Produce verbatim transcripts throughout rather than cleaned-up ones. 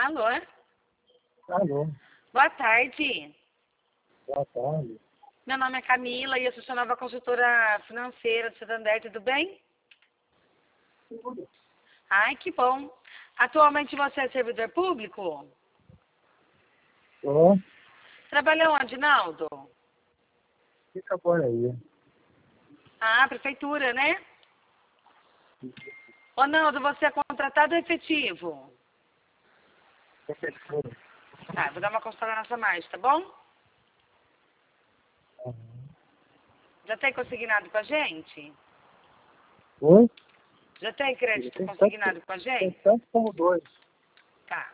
Alô? Alô, Boa tarde. boa tarde. Meu nome é Camila e eu sou sua nova consultora financeira do Santander, tudo bem? Tudo. Ai, que bom. Atualmente você é servidor público? Tô. Trabalha onde, Naldo? Fica por aí. Ah, prefeitura, né? Ô, Naldo, você é contratado ou efetivo? Prefeitura. Tá, vou dar uma consultada na sua margem, tá bom? Uhum. Já tem consignado com a gente? Oi? Já tem crédito Tem consignado sete, com a tem gente? sete como dois. Tá.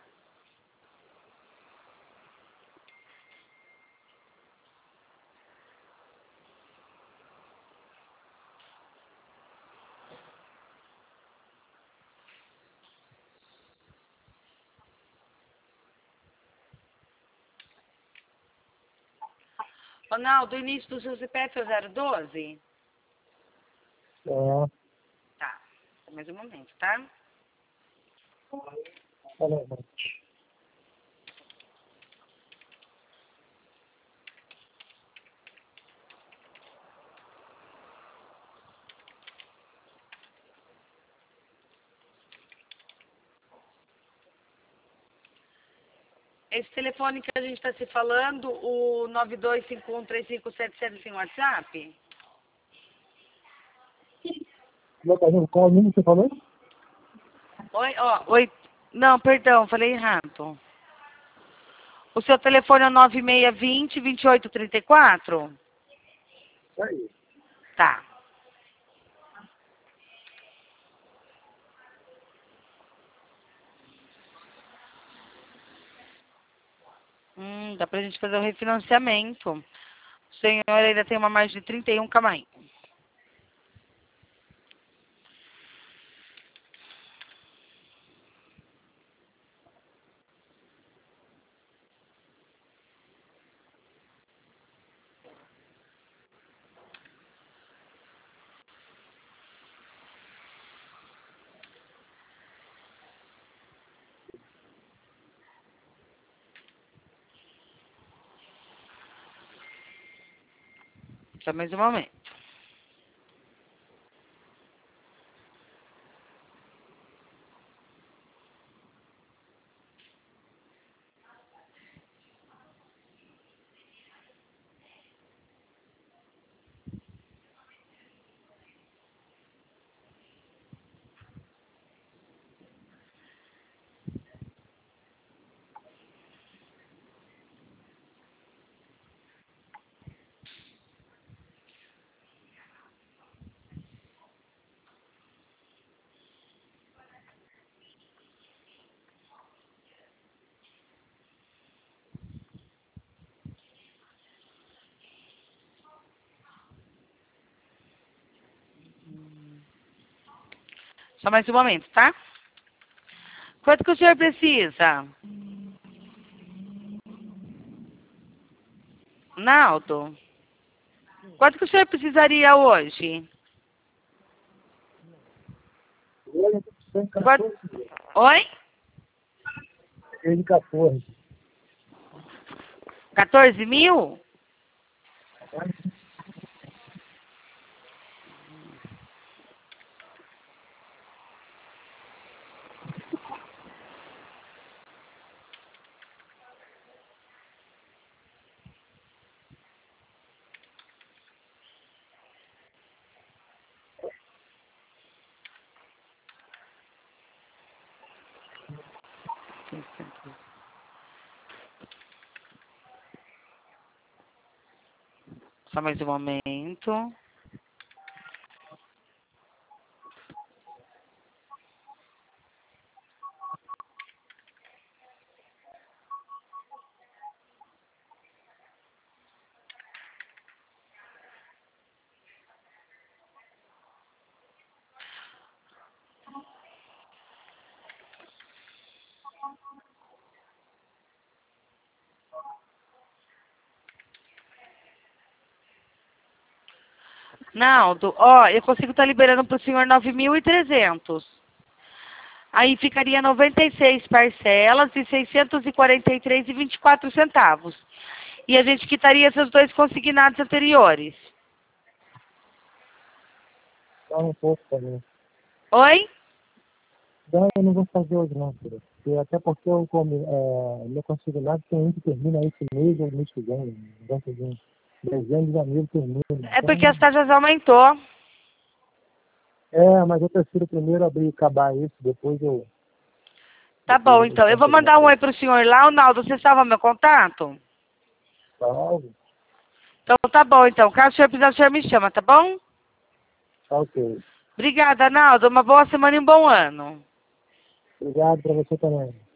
Ronaldo, o início do seu C P F é o zero doze? É. Tá. Mais um momento, tá? Olha, gente. Esse telefone que a gente está se falando, o nove dois cinco um três cinco sete sete tem WhatsApp? Meu cachorro, qual o número que você falou? Oi, ó, oi. Não, perdão, falei errado. O seu telefone é o nove seis dois zero, dois oito três quatro? Isso aí. Tá. Hum, dá pra gente fazer o refinanciamento. O senhor ainda tem uma margem de trinta e um, calma aí. Só mais um momento. Só mais um momento, tá? Quanto que o senhor precisa? Naldo, quanto que o senhor precisaria hoje? Hoje tem Quanto? quatorze. Oi? Tem quatorze. quatorze mil? Só mais um momento. Naldo, ó, eu consigo estar liberando para o senhor nove mil e trezentos. Aí ficaria noventa e seis parcelas de seiscentos e quarenta e três reais e vinte e quatro centavos. E a gente quitaria esses dois consignados anteriores. Dá um pouco também. Oi? Não, eu não vou fazer hoje não, filha. Porque, até porque eu comi, é, meu consignado tem um que termina esse mês ou mês que vem. Dentro de um dezembro de janeiro termina. É porque Então, as taxas aumentou. é, mas eu prefiro primeiro abrir e acabar isso, depois eu... Tá Depois bom, eu então. Eu tento vou alguma mandar um coisa. oi pro senhor lá. O Naldo, você salva meu contato? Salve. Então tá bom, então. Caso o senhor precisar, o senhor me chama, tá bom? Tá ok. Obrigada, Naldo. Uma boa semana e um bom ano. Obrigado pra você também.